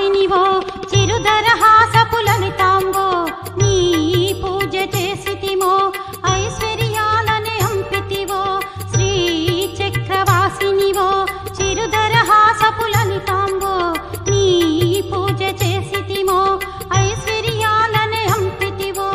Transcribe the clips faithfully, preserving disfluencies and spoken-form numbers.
చక్రవాసినివో చిరుదరహాసపు లలితాంబో నీ పూజ చేసితిమో ఐశ్వర్యాలనే అంపితివో శ్రీ చక్రవాసినివో చిరుదరహాసపు లలితాంబో నీ పూజ చేసితిమో ఐశ్వర్యాలనే అంపితివో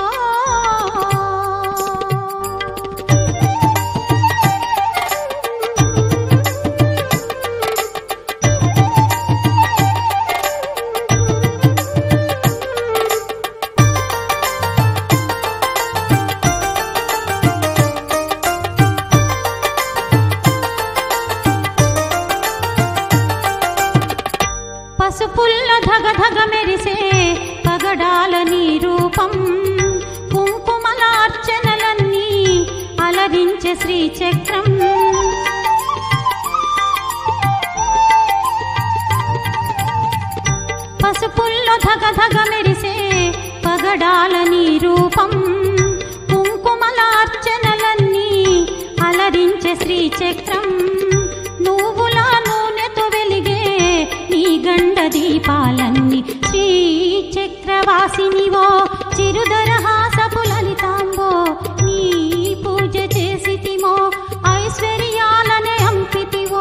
పసుపుల్ల ధగ ధగ మెరిసే పగడాల నీ రూపం కుంకుమల అర్చనలన్నీ అలరించే శ్రీచక్రం పసుపుల్ల ధగ ధగ మెరిసే పగడాల నీ రూపం కుంకుమల అర్చనలన్నీ అలరించే శ్రీచక్రం నువ్వుల నూనెతో వెలిగే నీ గండ దీపాలన్నీ శ్రీ చక్రవాసినివో చిరుదరహాసపు లలితాంబో నీ పూజ చేసితిమో ఐశ్వర్యాలనే అంపితివో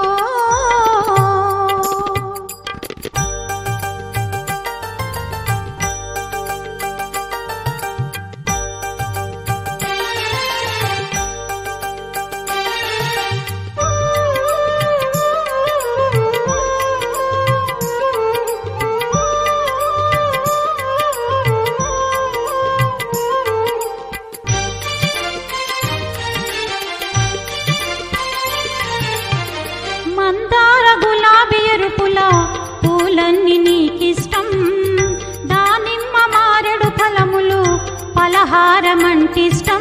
మందార గులాబీ ఎరుపుల పూలన్నీ నీకిష్టం దానిమ్మ మారెడు ఫలములు పలహారమంటిష్టం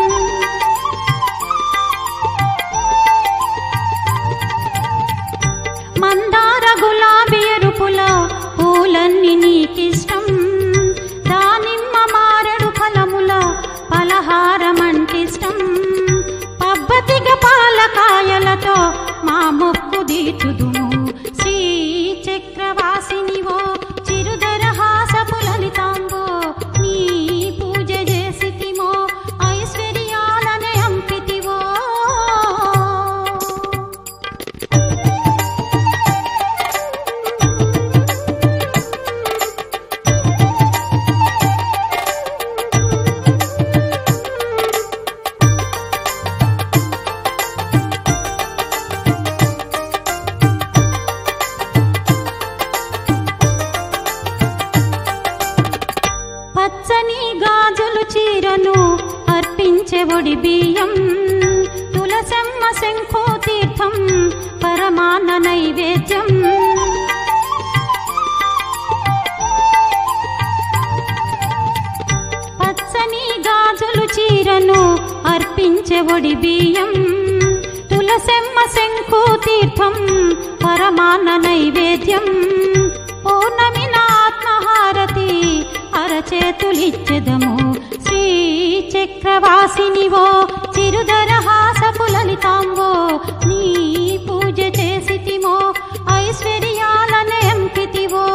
మందార గులాబీ ఎరుపుల పూలన్నీ నీకిష్టం దానిమ్మ మారెడు ఫలముల పలహారమంటిష్టం పబ్బతిగ పాలకాయలతో మా మొక్కు దీటుదుము శ్రీ చక్రవాసినివో చిరుదరహాసపు లలితాంబో నీ పూజ చేసితిమో ఐశ్వర్యాలనే అంపితివో పచ్చని గాజులు చీరను అర్పించే ఒడి బియ్యం తులసమ్మ శంఖో తీర్థం పరమాన్న నైవేద్యం పచ్చని గాజులు చీరను అర్పించే ఒడి బియ్యం తులసమ్మ శంఖో తీర్థం పరమాన్న నైవేద్యం పౌర్ణమి ఆత్మహారతి అరచేతులిచ్చెదము శ్రీ చక్రవాసినివో చిరుదరహాసపు లలితాంబో నీ పూజ చేసితిమో ఐశ్వర్యాలనే అంపితివో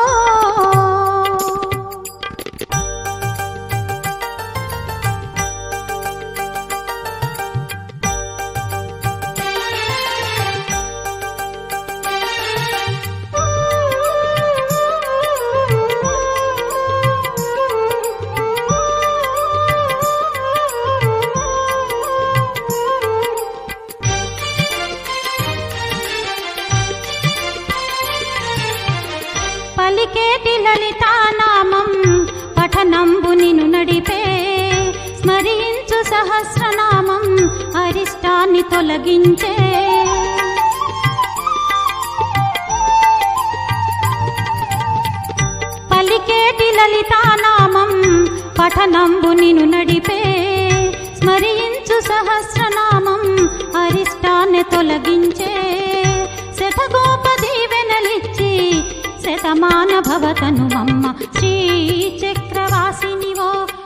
పలికేటి లలితానామం పఠనంబు నిను నడిపే స్మరించు సహస్రనామం అరిష్టాన్ని తొలగించే పలికేటి లలితానామం పఠనంబు నిను నడిపే స్మరించు సహస్రనామం అరిష్టాన్ని తొలగించే శతగోప దీవెనలిచ్చి శతమాన భవతను మమ్మ శ్రీ చక్రవాసినివో